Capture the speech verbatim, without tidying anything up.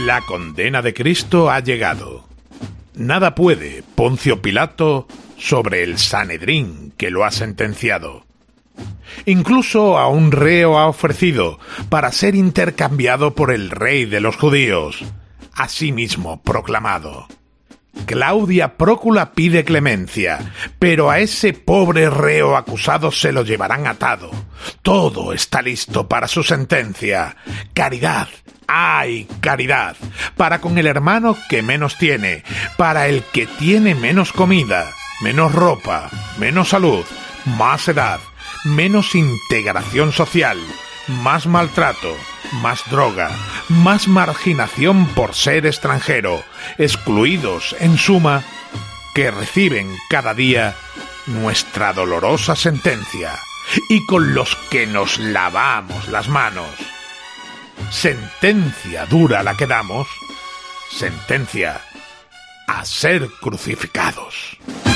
La condena de Cristo ha llegado. Nada puede Poncio Pilato sobre el Sanedrín que lo ha sentenciado. Incluso a un reo ha ofrecido para ser intercambiado por el rey de los judíos, asimismo proclamado. Claudia Prócula pide clemencia, pero a ese pobre reo acusado se lo llevarán atado. Todo está listo para su sentencia. Caridad, ¡ay, caridad! Para con el hermano que menos tiene, para el que tiene menos comida, menos ropa, menos salud, más edad, menos integración social, más maltrato, más droga, más marginación por ser extranjero, excluidos, en suma, que reciben cada día nuestra dolorosa sentencia, y con los que nos lavamos las manos. Sentencia dura la que damos, sentencia a ser crucificados.